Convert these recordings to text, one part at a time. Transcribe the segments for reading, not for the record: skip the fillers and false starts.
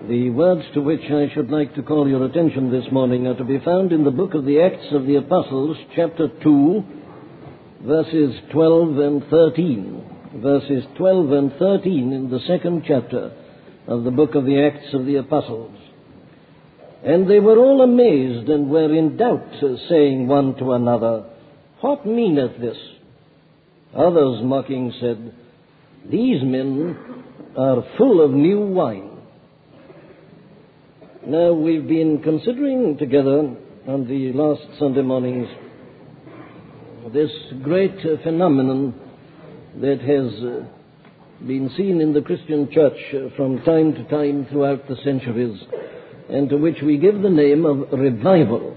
The words to which I should like to call your attention this morning are to be found in the book of the Acts of the Apostles, chapter 2, verses 12 and 13. Verses 12 and 13 in the second chapter of the book of the Acts of the Apostles. And they were all amazed and were in doubt, saying one to another, "What meaneth this?" Others mocking said, "These men are full of new wine." Now, we've been considering together on the last Sunday mornings this great phenomenon that has been seen in the Christian church from time to time throughout the centuries, and to which we give the name of revival,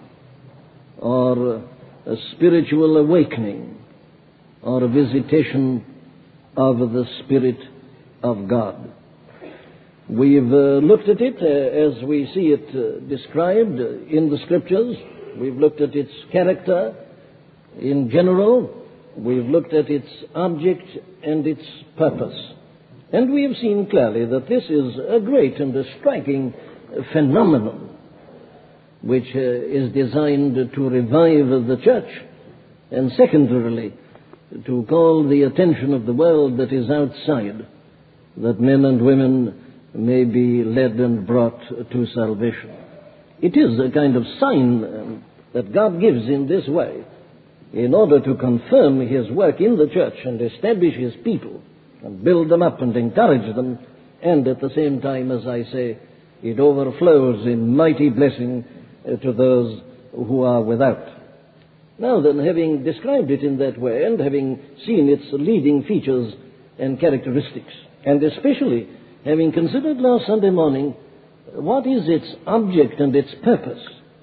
or a spiritual awakening, or a visitation of the Spirit of God. We've looked at it as we see it described in the Scriptures. We've looked at its character in general. We've looked at its object and its purpose. And we have seen clearly that this is a great and a striking phenomenon which is designed to revive the church, and secondarily to call the attention of the world that is outside, that men and women may be led and brought to salvation. It is a kind of sign that God gives in this way in order to confirm His work in the church and establish His people and build them up and encourage them, and at the same time, as I say, it overflows in mighty blessing to those who are without. Now then, having described it in that way and having seen its leading features and characteristics, and especially having considered last Sunday morning what is its object and its purpose,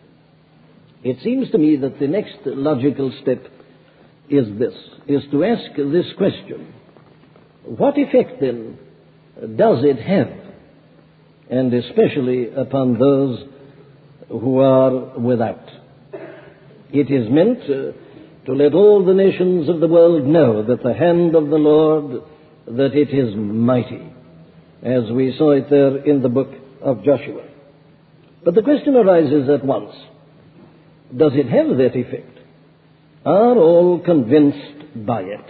it seems to me that the next logical step is to ask this question: what effect then does it have, and especially upon those who are without? It is meant to let all the nations of the world know that the hand of the Lord, that it is mighty, as we saw it there in the book of Joshua. But the question arises at once: does it have that effect? Are all convinced by it?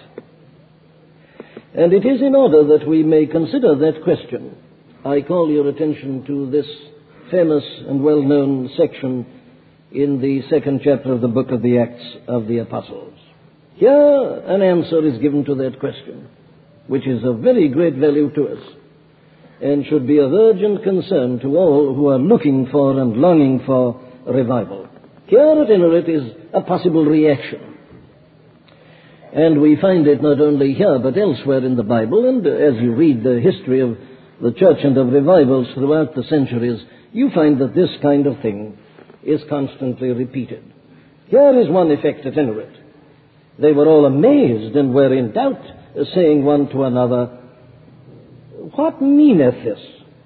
And it is in order that we may consider that question I call your attention to this famous and well-known section in the second chapter of the book of the Acts of the Apostles. Here an answer is given to that question, which is of very great value to us, and should be of urgent concern to all who are looking for and longing for revival. Here, at any rate, is a possible reaction. And we find it not only here, but elsewhere in the Bible, and as you read the history of the church and of revivals throughout the centuries, you find that this kind of thing is constantly repeated. Here is one effect, at any rate. They were all amazed and were in doubt, saying one to another, "What meaneth this?"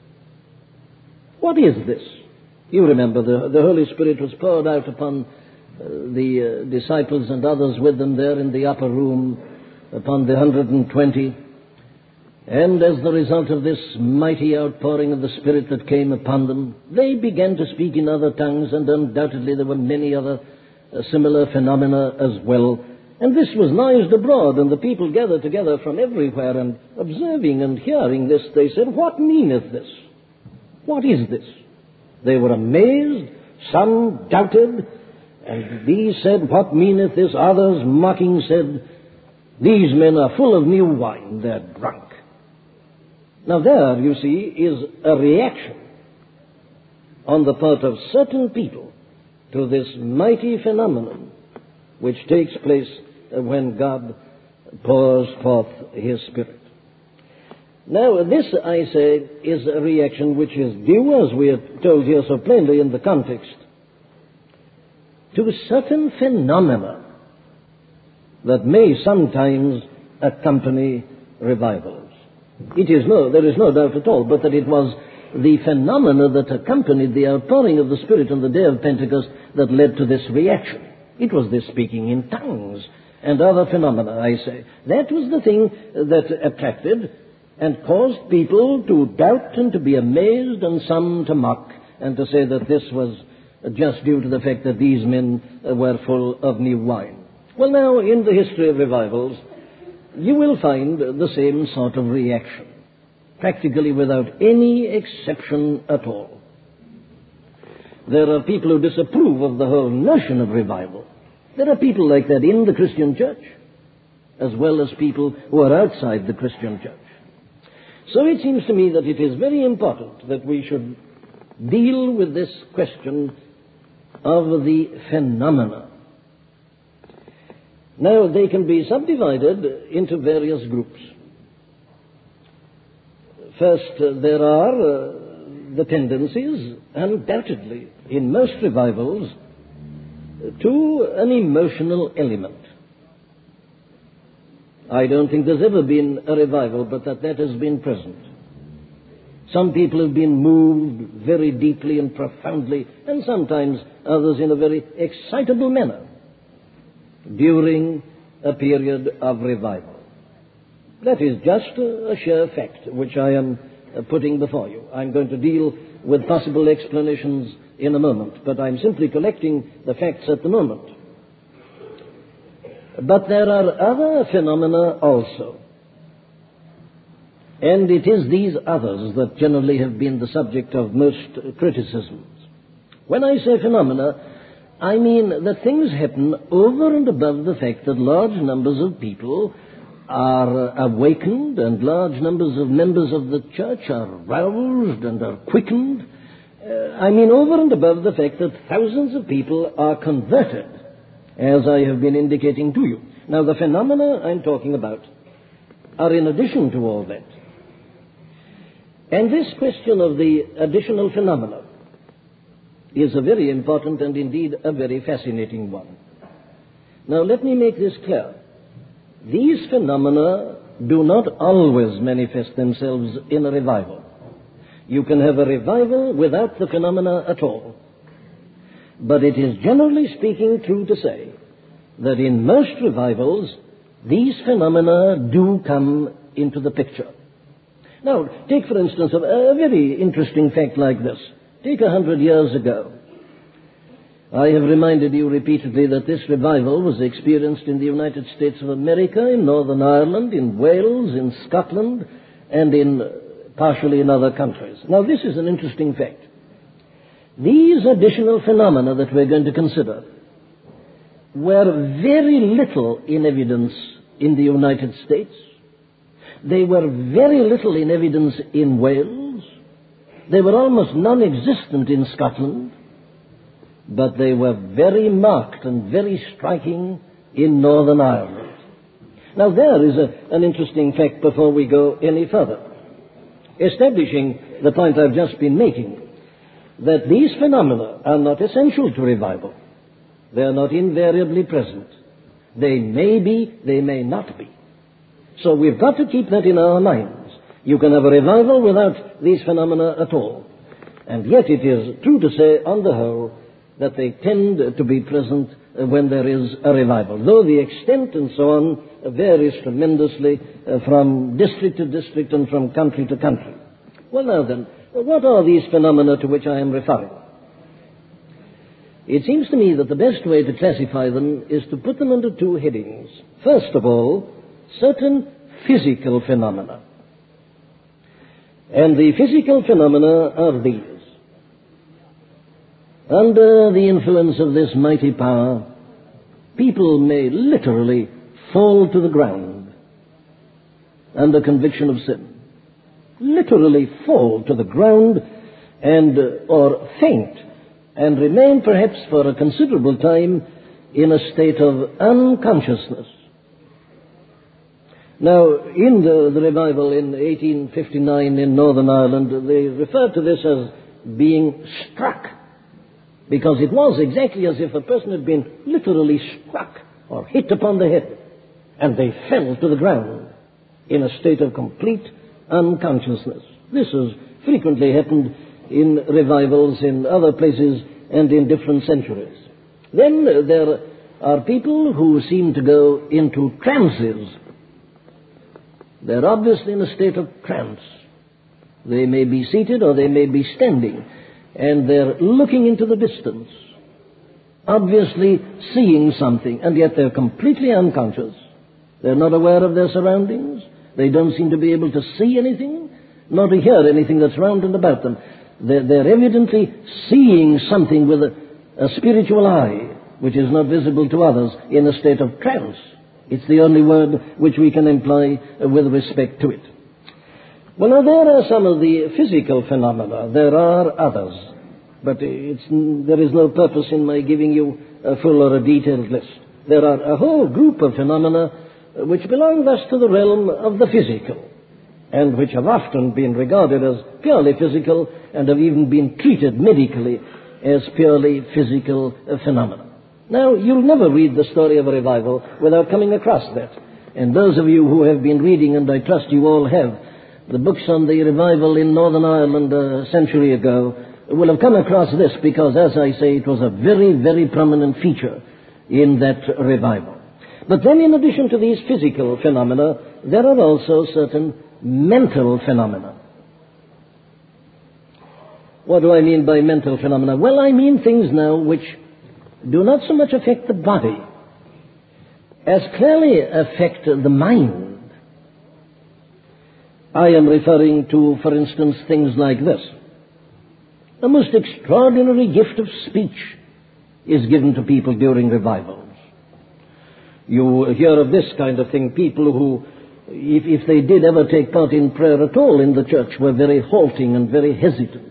What is this? You remember the Holy Spirit was poured out upon the disciples and others with them there in the upper room, upon the 120. And as the result of this mighty outpouring of the Spirit that came upon them, they began to speak in other tongues, and undoubtedly there were many other similar phenomena as well. And this was noised abroad, and the people gathered together from everywhere, and observing and hearing this, they said, "What meaneth this? What is this?" They were amazed, some doubted, and these said, "What meaneth this?" Others, mocking, said, "These men are full of new wine, they're drunk." Now there, you see, is a reaction on the part of certain people to this mighty phenomenon which takes place when God pours forth His Spirit. Now, this, I say, is a reaction which is due, as we are told here so plainly in the context, to certain phenomena that may sometimes accompany revivals. There is no doubt at all, but that it was the phenomena that accompanied the outpouring of the Spirit on the day of Pentecost that led to this reaction. It was this speaking in tongues and other phenomena, I say. That was the thing that attracted and caused people to doubt and to be amazed, and some to mock and to say that this was just due to the fact that these men were full of new wine. Well, now, in the history of revivals, you will find the same sort of reaction, practically without any exception at all. There are people who disapprove of the whole notion of revival. There are people like that in the Christian church, as well as people who are outside the Christian church. So it seems to me that it is very important that we should deal with this question of the phenomena. Now, they can be subdivided into various groups. First, there are the tendencies, undoubtedly, in most revivals, to an emotional element. I don't think there's ever been a revival but that has been present. Some people have been moved very deeply and profoundly, and sometimes others in a very excitable manner during a period of revival. That is just a sheer fact which I am putting before you. I'm going to deal with possible explanations in a moment, but I'm simply collecting the facts at the moment. But there are other phenomena also. And it is these others that generally have been the subject of most criticisms. When I say phenomena, I mean that things happen over and above the fact that large numbers of people are awakened and large numbers of members of the church are roused and are quickened. I mean over and above the fact that thousands of people are converted, as I have been indicating to you. Now, the phenomena I'm talking about are in addition to all that. And this question of the additional phenomena is a very important and indeed a very fascinating one. Now, let me make this clear. These phenomena do not always manifest themselves in a revival. You can have a revival without the phenomena at all. But it is generally speaking true to say that in most revivals, these phenomena do come into the picture. Now, take for instance a very interesting fact like this. Take 100 years ago. I have reminded you repeatedly that this revival was experienced in the United States of America, in Northern Ireland, in Wales, in Scotland, and partially in other countries. Now, this is an interesting fact. These additional phenomena that we're going to consider were very little in evidence in the United States. They were very little in evidence in Wales. They were almost non-existent in Scotland. But they were very marked and very striking in Northern Ireland. Now, there is an interesting fact before we go any further, establishing the point I've just been making, that these phenomena are not essential to revival. They are not invariably present. They may be, they may not be. So we've got to keep that in our minds. You can have a revival without these phenomena at all. And yet it is true to say, on the whole, that they tend to be present when there is a revival, though the extent and so on varies tremendously from district to district and from country to country. Well, now then, what are these phenomena to which I am referring? It seems to me that the best way to classify them is to put them under two headings. First of all, certain physical phenomena. And the physical phenomena are these. Under the influence of this mighty power, people may literally fall to the ground under conviction of sin. Literally fall to the ground or faint and remain perhaps for a considerable time in a state of unconsciousness. Now, in the revival in 1859 in Northern Ireland, they referred to this as being struck, because it was exactly as if a person had been literally struck or hit upon the head, and they fell to the ground in a state of complete unconsciousness. This has frequently happened in revivals in other places and in different centuries. Then there are people who seem to go into trances. They're obviously in a state of trance. They may be seated or they may be standing, and they're looking into the distance, obviously seeing something, and yet they're completely unconscious. They're not aware of their surroundings. They don't seem to be able to see anything, nor to hear anything that's round and about them. They're evidently seeing something with a spiritual eye, which is not visible to others, in a state of trance. It's the only word which we can employ with respect to it. Well, now, there are some of the physical phenomena. There are others. But there is no purpose in my giving you a full or a detailed list. There are a whole group of phenomena which belong thus to the realm of the physical, and which have often been regarded as purely physical and have even been treated medically as purely physical phenomena. Now, you'll never read the story of a revival without coming across that. And those of you who have been reading, and I trust you all have, the books on the revival in Northern Ireland a century ago, will have come across this because, as I say, it was a very, very prominent feature in that revival. But then, in addition to these physical phenomena, there are also certain mental phenomena. What do I mean by mental phenomena? Well, I mean things now which do not so much affect the body as clearly affect the mind. I am referring to, for instance, things like this. A most extraordinary gift of speech is given to people during revivals. You hear of this kind of thing, people who, if they did ever take part in prayer at all in the church, were very halting and very hesitant.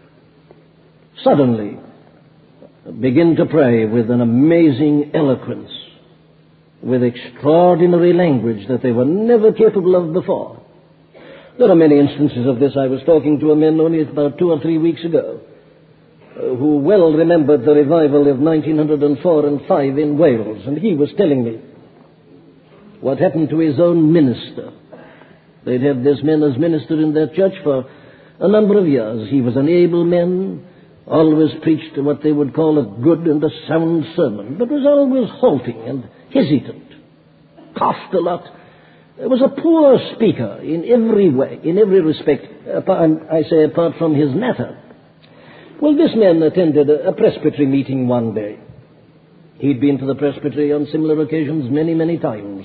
Suddenly begin to pray with an amazing eloquence, with extraordinary language that they were never capable of before. There are many instances of this. I was talking to a man only about 2 or 3 weeks ago who well remembered the revival of 1904 and 5 in Wales, and he was telling me what happened to his own minister. They'd had this man as minister in their church for a number of years. He was an able man, always preached what they would call a good and a sound sermon, but was always halting and hesitant, coughed a lot. He was a poor speaker in every way, in every respect, I say apart from his matter. Well, this man attended a presbytery meeting one day. He'd been to the presbytery on similar occasions many, many times.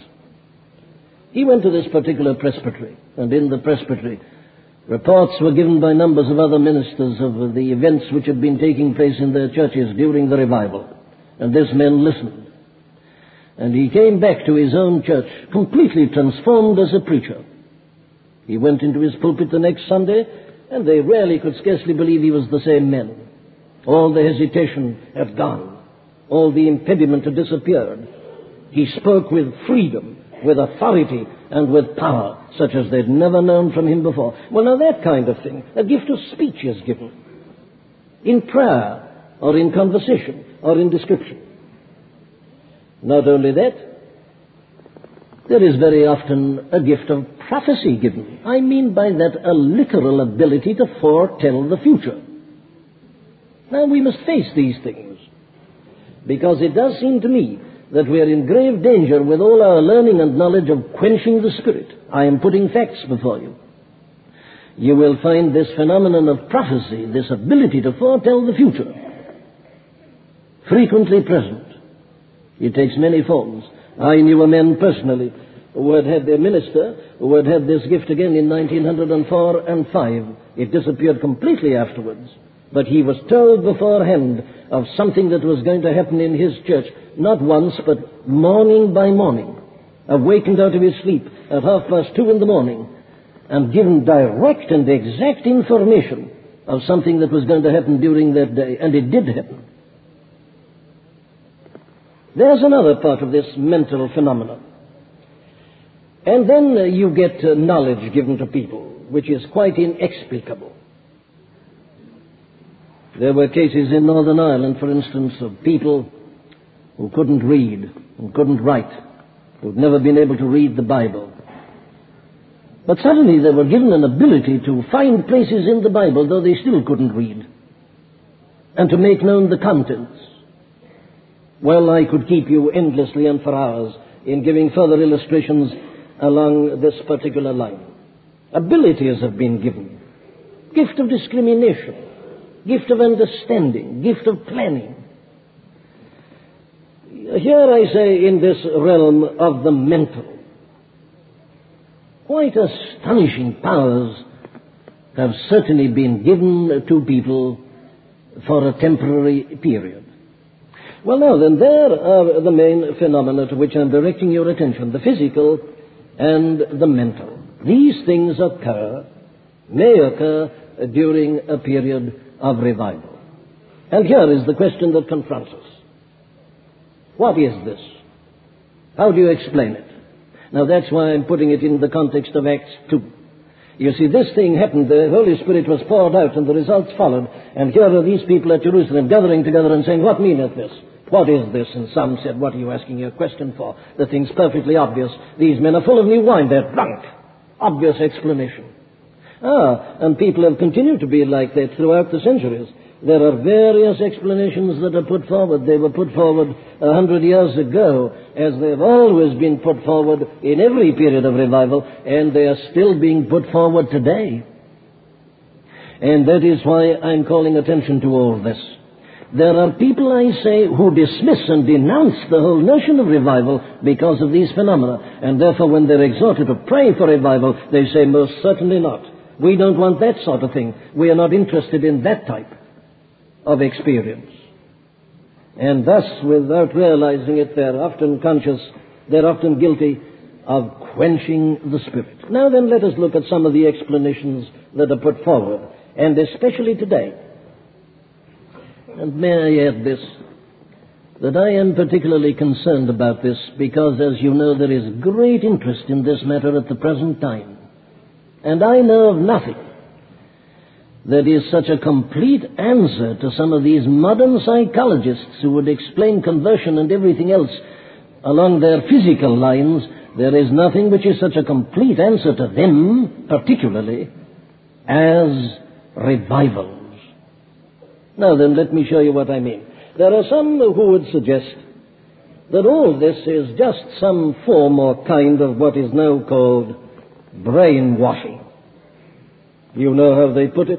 He went to this particular presbytery, and in the presbytery, reports were given by numbers of other ministers of the events which had been taking place in their churches during the revival. And this man listened. And he came back to his own church completely transformed as a preacher. He went into his pulpit the next Sunday, and they really could scarcely believe he was the same man. All the hesitation had gone. All the impediment had disappeared. He spoke with freedom, with authority, and with power, such as they'd never known from him before. Well, now that kind of thing, a gift of speech is given. In prayer, or in conversation, or in description. Not only that, there is very often a gift of prophecy given. I mean by that a literal ability to foretell the future. Now we must face these things, because it does seem to me that we are in grave danger with all our learning and knowledge of quenching the Spirit. I am putting facts before you. You will find this phenomenon of prophecy, this ability to foretell the future, frequently present. It takes many forms. I knew a man personally who had had their minister, who had had this gift again in 1904 and 5. It disappeared completely afterwards. But he was told beforehand of something that was going to happen in his church, not once, but morning by morning. Awakened out of his sleep at 2:30 in the morning, and given direct and exact information of something that was going to happen during that day. And it did happen. There's another part of this mental phenomenon. And then you get knowledge given to people, which is quite inexplicable. There were cases in Northern Ireland, for instance, of people who couldn't read and couldn't write, who'd never been able to read the Bible. But suddenly they were given an ability to find places in the Bible, though they still couldn't read, and to make known the contents. Well, I could keep you endlessly and for hours in giving further illustrations along this particular line. Abilities have been given. Gift of discrimination, gift of understanding, gift of planning. Here I say, in this realm of the mental, quite astonishing powers have certainly been given to people for a temporary period. Well, now then, there are the main phenomena to which I'm directing your attention, the physical and the mental. These things may occur during a period of revival. And here is the question that confronts us. What is this? How do you explain it? Now that's why I'm putting it in the context of Acts 2. You see, this thing happened, the Holy Spirit was poured out and the results followed, and here are these people at Jerusalem gathering together and saying, what meaneth this? What is this? And some said, what are you asking your question for? The thing's perfectly obvious. These men are full of new wine, they're drunk. Obvious explanation. And people have continued to be like that throughout the centuries. There are various explanations that are put forward. They were put forward 100 years ago, as they have always been put forward in every period of revival, and they are still being put forward today. And that is why I'm calling attention to all this. There are people, I say, who dismiss and denounce the whole notion of revival because of these phenomena, and therefore when they're exhorted to pray for revival, they say, most certainly not. We don't want that sort of thing. We are not interested in that type of experience. And thus, without realizing it, they're often conscious, they're often guilty of quenching the Spirit. Now then, let us look at some of the explanations that are put forward, and especially today. And may I add this, that I am particularly concerned about this because, as you know, there is great interest in this matter at the present time. And I know of nothing that is such a complete answer to some of these modern psychologists who would explain conversion and everything else along their physical lines. There is nothing which is such a complete answer to them, particularly, as revivals. Now then, let me show you what I mean. There are some who would suggest that all this is just some form or kind of what is now called brainwashing. You know how they put it?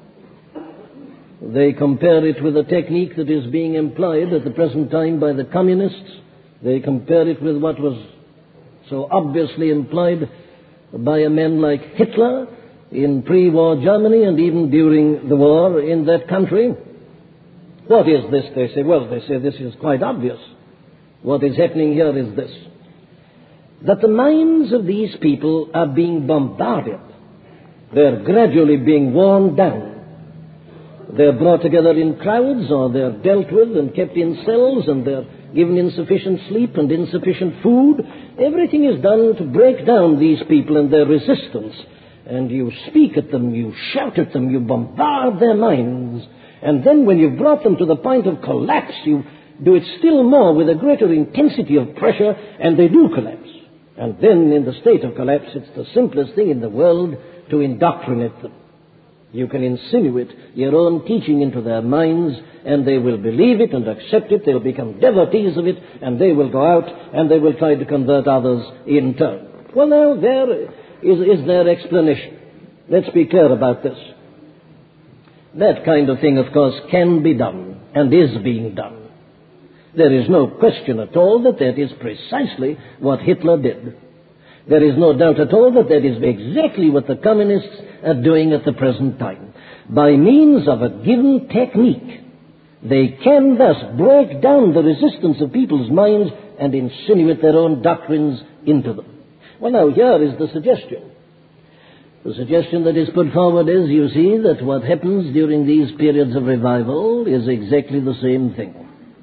They compare it with a technique that is being employed at the present time by the communists. They compare it with what was so obviously employed by a man like Hitler in pre-war Germany and even during the war in that country. What is this, they say? Well, they say this is quite obvious. What is happening here is this, that the minds of these people are being bombarded. They're gradually being worn down. They're brought together in crowds, or they're dealt with and kept in cells, and they're given insufficient sleep and insufficient food. Everything is done to break down these people and their resistance. And you speak at them, you shout at them, you bombard their minds. And then when you've brought them to the point of collapse, you do it still more with a greater intensity of pressure, and they do collapse. And then in the state of collapse, it's the simplest thing in the world to indoctrinate them. You can insinuate your own teaching into their minds, and they will believe it and accept it. They'll become devotees of it, and they will go out and they will try to convert others in turn. Well, now, there is their explanation. Let's be clear about this. That kind of thing, of course, can be done and is being done. There is no question at all that that is precisely what Hitler did. There is no doubt at all that that is exactly what the communists are doing at the present time. By means of a given technique, they can thus break down the resistance of people's minds and insinuate their own doctrines into them. Well, now, here is the suggestion. The suggestion that is put forward is, you see, that what happens during these periods of revival is exactly the same thing.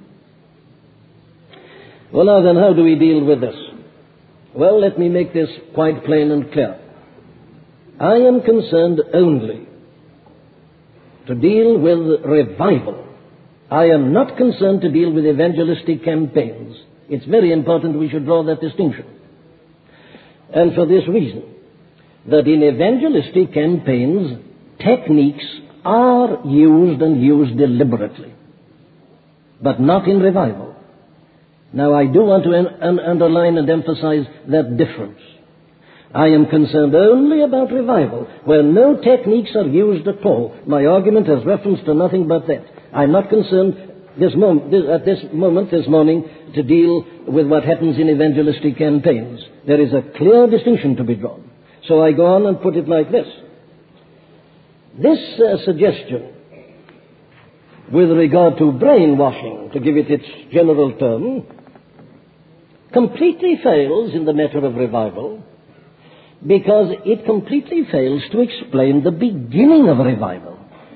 Well, now then, how do we deal with this? Well, let me make this quite plain and clear. I am concerned only to deal with revival. I am not concerned to deal with evangelistic campaigns. It's very important we should draw that distinction. And for this reason, that in evangelistic campaigns, techniques are used and used deliberately, but not in revival. Now, I do want to underline and emphasize that difference. I am concerned only about revival, where no techniques are used at all. My argument has reference to nothing but that. I'm not concerned at this moment, this morning, to deal with what happens in evangelistic campaigns. There is a clear distinction to be drawn. So I go on and put it like this. This suggestion with regard to brainwashing, to give it its general term, completely fails in the matter of revival, because it completely fails to explain the beginning of revival.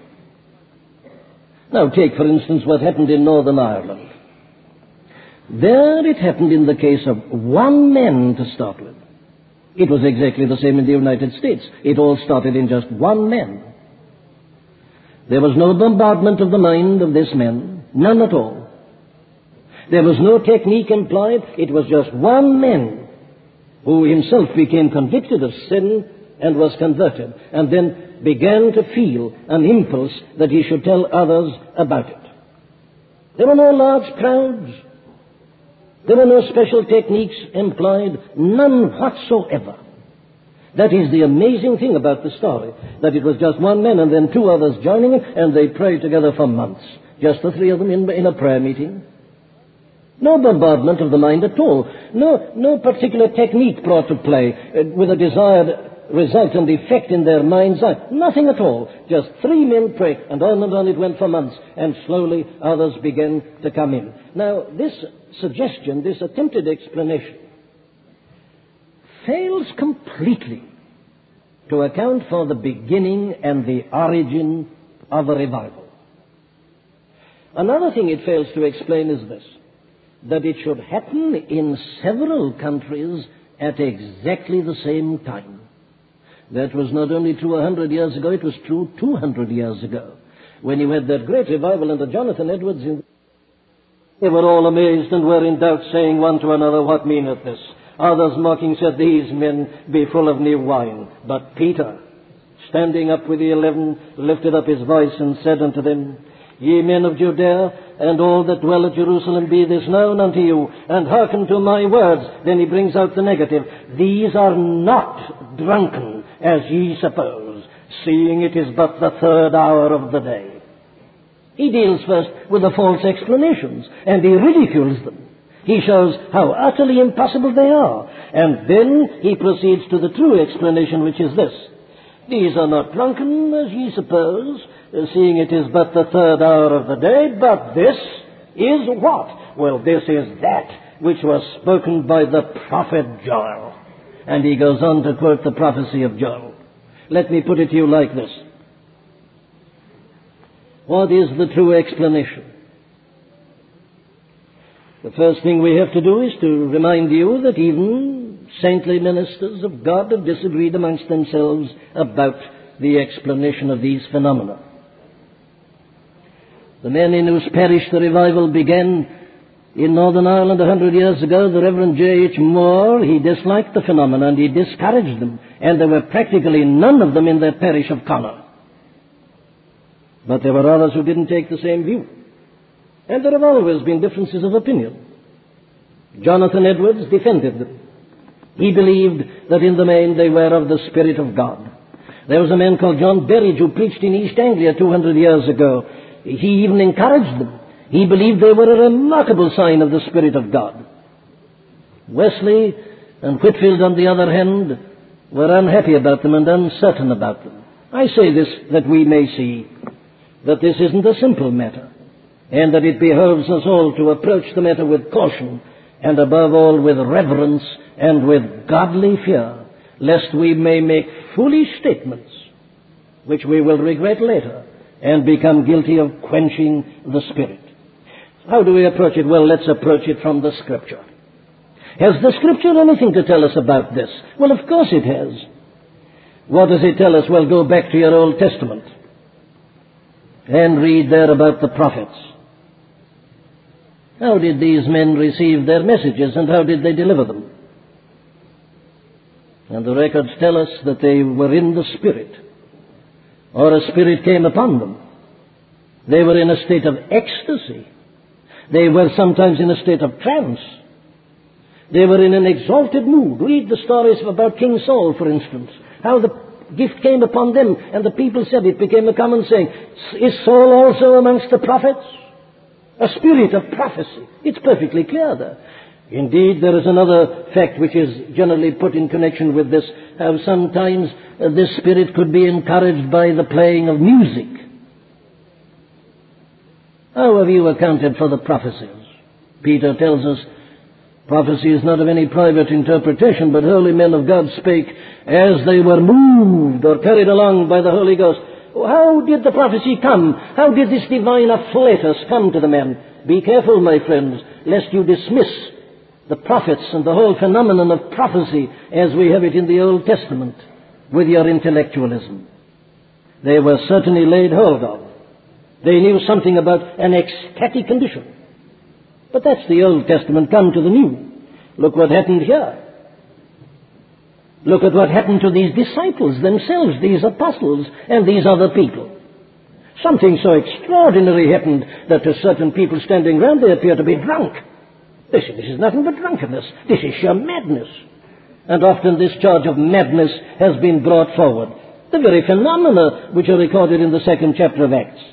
Now take, for instance, what happened in Northern Ireland. There it happened in the case of one man to start with. It was exactly the same in the United States. It all started in just one man. There was no bombardment of the mind of this man, none at all. There was no technique employed. It was just one man who himself became convicted of sin and was converted, and then began to feel an impulse that he should tell others about it. There were no large crowds. There were no special techniques employed, none whatsoever. That is the amazing thing about the story, that it was just one man and then two others joining him, and they prayed together for months. Just the three of them in a prayer meeting. No bombardment of the mind at all. No particular technique brought to play with a desired result and effect in their mind's eye. Nothing at all. Just three men prayed, and on it went for months, and slowly others began to come in. Now, this suggestion, this attempted explanation, fails completely to account for the beginning and the origin of a revival. Another thing it fails to explain is this, that it should happen in several countries at exactly the same time. That was not only true 100 years ago, it was true 200 years ago, when you had that great revival under Jonathan Edwards. They were all amazed and were in doubt, saying one to another, "What meaneth this?" Others mocking said, "These men be full of new wine." But Peter, standing up with the 11, lifted up his voice and said unto them, "Ye men of Judea, and all that dwell at Jerusalem, be this known unto you, and hearken to my words." Then he brings out the negative. "These are not drunken, as ye suppose, seeing it is but the third hour of the day." He deals first with the false explanations, and he ridicules them. He shows how utterly impossible they are. And then he proceeds to the true explanation, which is this. "These are not drunken, as ye suppose, seeing it is but the third hour of the day, but this is what?" Well, this is that which was spoken by the prophet Joel. And he goes on to quote the prophecy of Joel. Let me put it to you like this. What is the true explanation? The first thing we have to do is to remind you that even saintly ministers of God have disagreed amongst themselves about the explanation of these phenomena. The men in whose parish the revival began in Northern Ireland 100 years ago, the Reverend J.H. Moore, he disliked the phenomena and he discouraged them, and there were practically none of them in their parish of Connor. But there were others who didn't take the same view. And there have always been differences of opinion. Jonathan Edwards defended them. He believed that in the main they were of the Spirit of God. There was a man called John Berridge who preached in East Anglia 200 years ago. He even encouraged them. He believed they were a remarkable sign of the Spirit of God. Wesley and Whitfield, on the other hand, were unhappy about them and uncertain about them. I say this that we may see that this isn't a simple matter, and that it behoves us all to approach the matter with caution, and above all with reverence and with godly fear, lest we may make foolish statements which we will regret later and become guilty of quenching the Spirit. How do we approach it? Well, let's approach it from the Scripture. Has the Scripture anything to tell us about this? Well, of course it has. What does it tell us? Well, go back to your Old Testament and read there about the prophets. How did these men receive their messages, and how did they deliver them? And the records tell us that they were in the Spirit, or a spirit came upon them. They were in a state of ecstasy. They were sometimes in a state of trance. They were in an exalted mood. Read the stories about King Saul, for instance. How the gift came upon them, and the people said, it became a common saying, is Saul also amongst the prophets? A spirit of prophecy. It's perfectly clear there. Indeed, there is another fact which is generally put in connection with this, how sometimes this spirit could be encouraged by the playing of music. How have you accounted for the prophecies? Peter tells us, prophecy is not of any private interpretation, but holy men of God spake as they were moved or carried along by the Holy Ghost. How did the prophecy come? How did this divine afflatus come to the men? Be careful, my friends, lest you dismiss the prophets and the whole phenomenon of prophecy as we have it in the Old Testament with your intellectualism. They were certainly laid hold of. They knew something about an ecstatic condition. But that's the Old Testament come to the New. Look what happened here. Look at what happened to these disciples themselves, these apostles, and these other people. Something so extraordinary happened that to certain people standing round they appear to be drunk. This is nothing but drunkenness. This is sheer madness. And often this charge of madness has been brought forward. The very phenomena which are recorded in the 2nd chapter of Acts.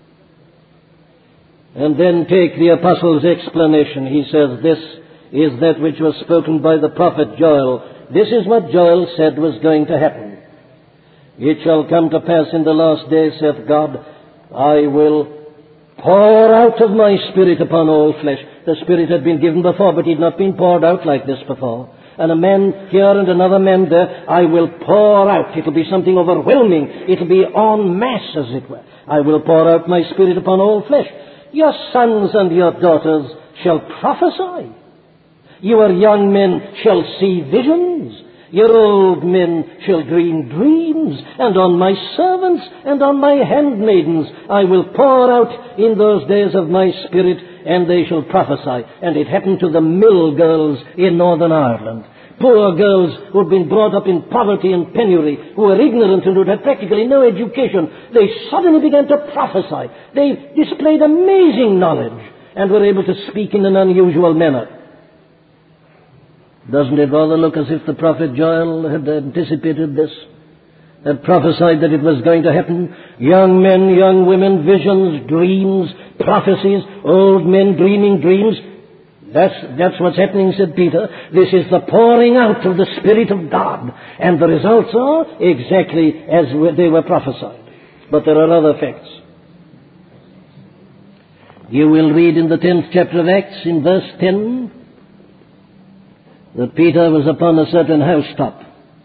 And then take the apostle's explanation. He says, this is that which was spoken by the prophet Joel. This is what Joel said was going to happen. It shall come to pass in the last days, saith God, I will pour out of my Spirit upon all flesh. The Spirit had been given before, but it had not been poured out like this before. And a man here and another man there, I will pour out. It will be something overwhelming. It will be en masse, as it were. I will pour out my Spirit upon all flesh. Your sons and your daughters shall prophesy. Your young men shall see visions. Your old men shall dream dreams. And on my servants and on my handmaidens I will pour out in those days of my Spirit, and they shall prophesy. And it happened to the mill girls in Northern Ireland. Poor girls who had been brought up in poverty and penury, who were ignorant and who had practically no education. They suddenly began to prophesy. They displayed amazing knowledge and were able to speak in an unusual manner. Doesn't it rather look as if the prophet Joel had anticipated this? Had prophesied that it was going to happen? Young men, young women, visions, dreams, prophecies, old men dreaming dreams. That's what's happening, said Peter. This is the pouring out of the Spirit of God. And the results are exactly as they were prophesied. But there are other facts. You will read in the 10th chapter of Acts, in verse 10, that Peter was upon a certain housetop,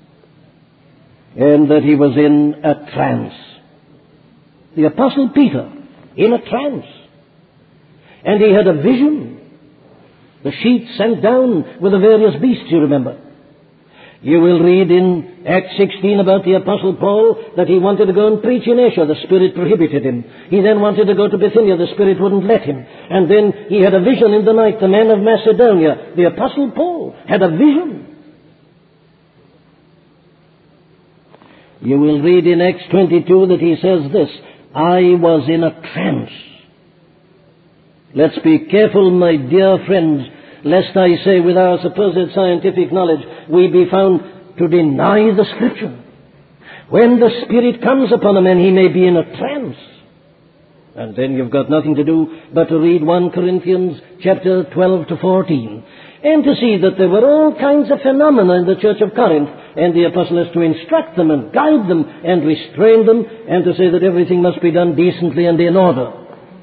and that he was in a trance. The Apostle Peter, in a trance. And he had a vision. The sheet sank down with the various beasts, you remember. You will read in Acts 16 about the Apostle Paul that he wanted to go and preach in Asia. The Spirit prohibited him. He then wanted to go to Bithynia. The Spirit wouldn't let him. And then he had a vision in the night. The man of Macedonia, the Apostle Paul, had a vision. You will read in Acts 22 that he says this, I was in a trance. Let's be careful, my dear friends, lest I say with our supposed scientific knowledge we be found to deny the Scripture. When the Spirit comes upon a man, he may be in a trance. And then you've got nothing to do but to read 1 Corinthians chapter 12 to 14, and to see that there were all kinds of phenomena in the church of Corinth, and the apostle is to instruct them and guide them and restrain them, and to say that everything must be done decently and in order.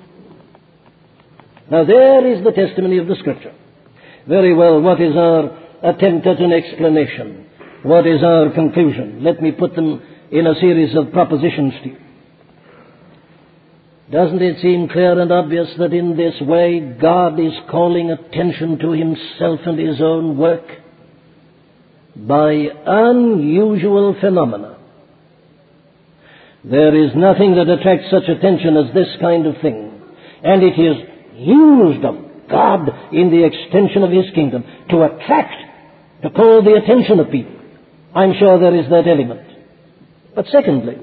Now there is the testimony of the Scripture. Very well, what is our attempt at an explanation? What is our conclusion? Let me put them in a series of propositions to you. Doesn't it seem clear and obvious that in this way God is calling attention to himself and his own work by unusual phenomena? There is nothing that attracts such attention as this kind of thing. And it is used of God in the extension of his kingdom to attract, to call the attention of people. I'm sure there is that element. But secondly,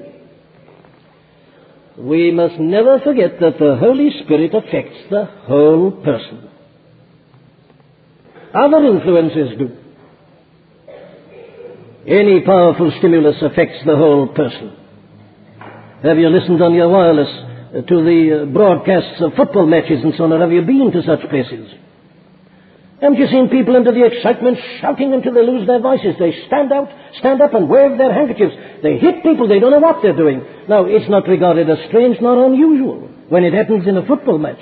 we must never forget that the Holy Spirit affects the whole person. Other influences do. Any powerful stimulus affects the whole person. Have you listened on your wireless to the broadcasts of football matches and so on, or have you been to such places? Haven't you seen people under the excitement shouting until they lose their voices? They stand up and wave their handkerchiefs. They hit people, they don't know what they're doing. Now, it's not regarded as strange nor unusual when it happens in a football match.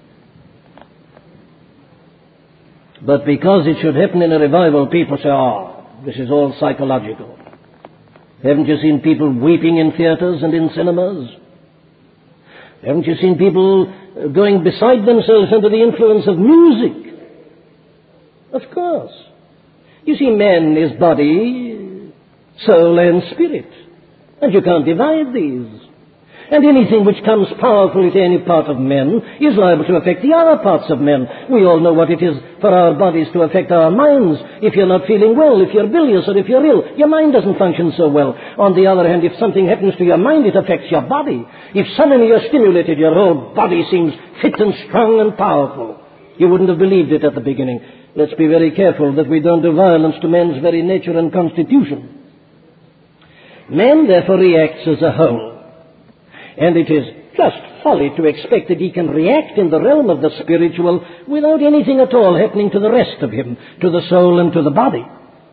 But because it should happen in a revival, people say, this is all psychological. Haven't you seen people weeping in theaters and in cinemas? Haven't you seen people going beside themselves under the influence of music? Of course. You see, man is body, soul, and spirit. And you can't divide these. And anything which comes powerfully to any part of men is liable to affect the other parts of men. We all know what it is for our bodies to affect our minds. If you're not feeling well, if you're bilious, or if you're ill, your mind doesn't function so well. On the other hand, if something happens to your mind, it affects your body. If suddenly you're stimulated, your whole body seems fit and strong and powerful. You wouldn't have believed it at the beginning. Let's be very careful that we don't do violence to man's very nature and constitution. Man therefore reacts as a whole. And it is just folly to expect that he can react in the realm of the spiritual without anything at all happening to the rest of him, to the soul and to the body.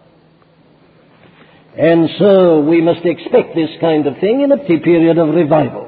And so we must expect this kind of thing in a period of revival.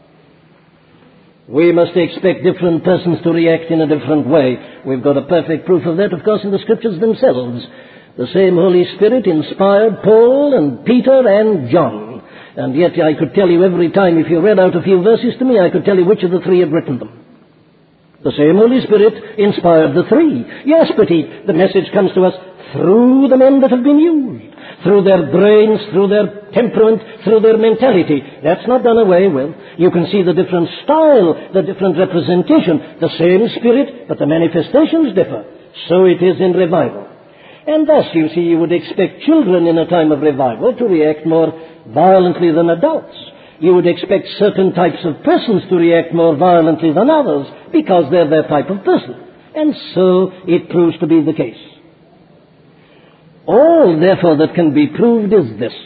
We must expect different persons to react in a different way. We've got a perfect proof of that, of course, in the Scriptures themselves. The same Holy Spirit inspired Paul and Peter and John. And yet I could tell you every time, if you read out a few verses to me, I could tell you which of the three had written them. The same Holy Spirit inspired the three. Yes, but the message comes to us through the men that have been used. Through their brains, through their temperament, through their mentality. That's not done away with. You can see the different style, the different representation. The same Spirit, but the manifestations differ. So it is in revival. And thus, you see, you would expect children in a time of revival to react more violently than adults. You would expect certain types of persons to react more violently than others because they're their type of person. And so it proves to be the case. All, therefore, that can be proved is this,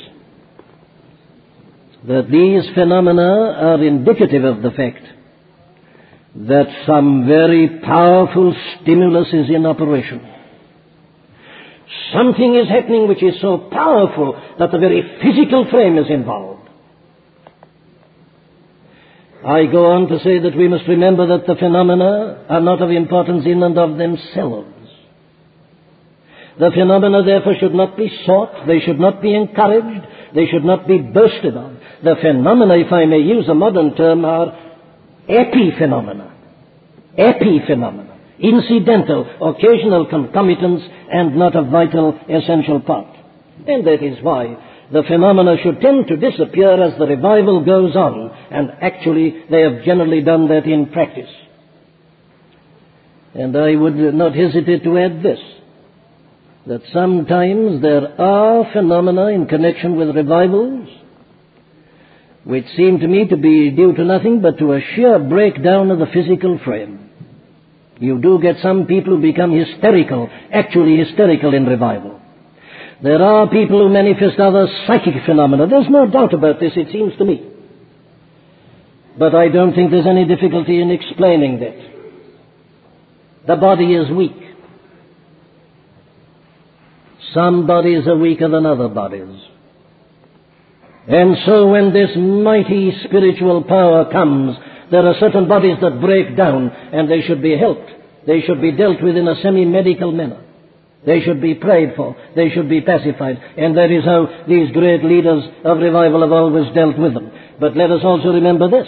that these phenomena are indicative of the fact that some very powerful stimulus is in operation. Something is happening which is so powerful that the very physical frame is involved. I go on to say that we must remember that the phenomena are not of importance in and of themselves. The phenomena, therefore, should not be sought, they should not be encouraged, they should not be boasted of. The phenomena, if I may use a modern term, are epiphenomena. Epiphenomena. Incidental, occasional concomitants, and not a vital, essential part. And that is why the phenomena should tend to disappear as the revival goes on, and actually they have generally done that in practice. And I would not hesitate to add this, that sometimes there are phenomena in connection with revivals which seem to me to be due to nothing but to a sheer breakdown of the physical frame. You do get some people who become hysterical, actually hysterical in revival. There are people who manifest other psychic phenomena. There's no doubt about this, it seems to me. But I don't think there's any difficulty in explaining that. The body is weak. Some bodies are weaker than other bodies. And so when this mighty spiritual power comes, there are certain bodies that break down, and they should be helped. They should be dealt with in a semi-medical manner. They should be prayed for. They should be pacified. And that is how these great leaders of revival have always dealt with them. But let us also remember this.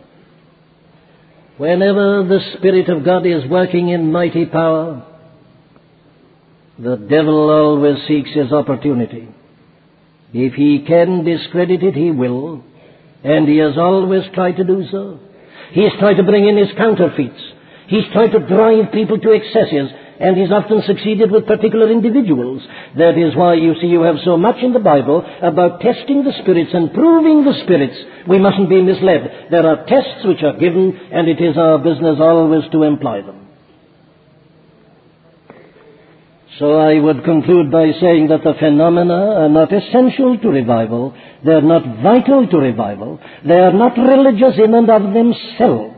Whenever the Spirit of God is working in mighty power, the devil always seeks his opportunity. If he can discredit it, he will. And he has always tried to do so. He's tried to bring in his counterfeits. He's tried to drive people to excesses, and he's often succeeded with particular individuals. That is why you see you have so much in the Bible about testing the spirits and proving the spirits. We mustn't be misled. There are tests which are given, and it is our business always to employ them. So I would conclude by saying that the phenomena are not essential to revival, they are not vital to revival, they are not religious in and of themselves.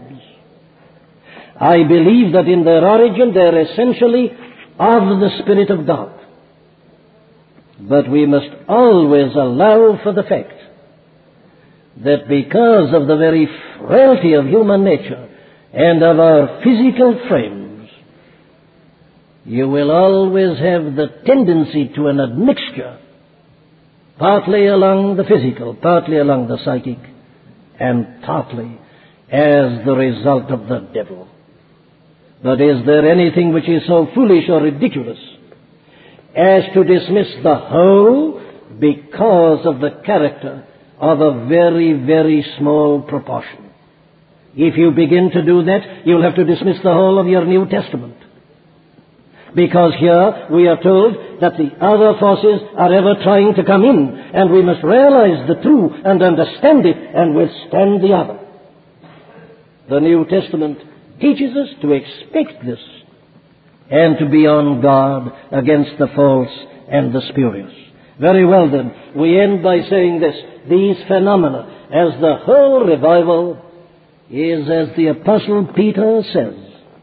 I believe that in their origin they are essentially of the Spirit of God. But we must always allow for the fact that because of the very frailty of human nature and of our physical frames, you will always have the tendency to an admixture, partly along the physical, partly along the psychic, and partly as the result of the devil. But is there anything which is so foolish or ridiculous as to dismiss the whole because of the character of a very, very small proportion? If you begin to do that, you'll have to dismiss the whole of your New Testament. Because here we are told that the other forces are ever trying to come in, and we must realize the true and understand it and withstand the other. The New Testament teaches us to expect this and to be on guard against the false and the spurious. Very well then, we end by saying this: these phenomena, as the whole revival, is, as the Apostle Peter says,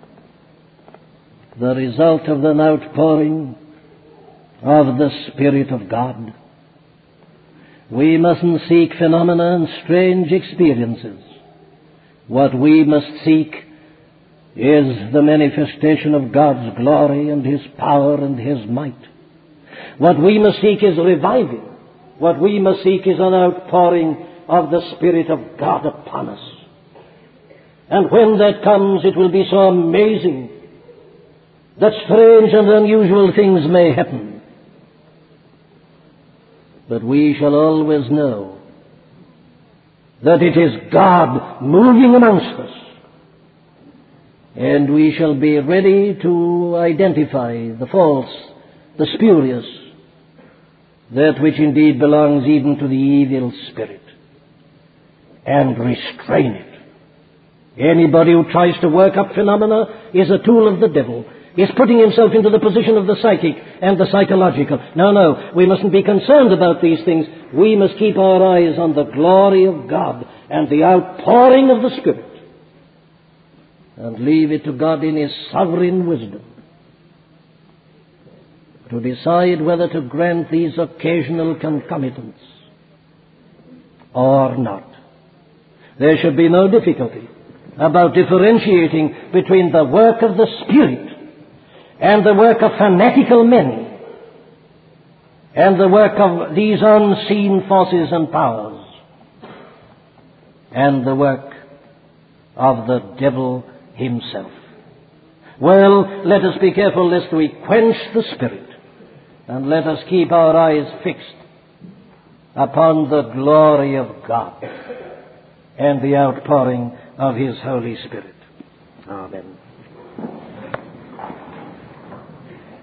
the result of an outpouring of the Spirit of God. We mustn't seek phenomena and strange experiences. What we must seek is the manifestation of God's glory and His power and His might. What we must seek is reviving. What we must seek is an outpouring of the Spirit of God upon us. And when that comes, it will be so amazing that strange and unusual things may happen. But we shall always know that it is God moving amongst us. And we shall be ready to identify the false, the spurious, that which indeed belongs even to the evil spirit, and restrain it. Anybody who tries to work up phenomena is a tool of the devil. Is putting himself into the position of the psychic and the psychological. No, we mustn't be concerned about these things. We must keep our eyes on the glory of God and the outpouring of the Spirit, and leave it to God in His sovereign wisdom to decide whether to grant these occasional concomitants or not. There should be no difficulty about differentiating between the work of the Spirit and the work of fanatical men, and the work of these unseen forces and powers, and the work of the devil himself. Well, let us be careful lest we quench the Spirit, and let us keep our eyes fixed upon the glory of God and the outpouring of His Holy Spirit. Amen.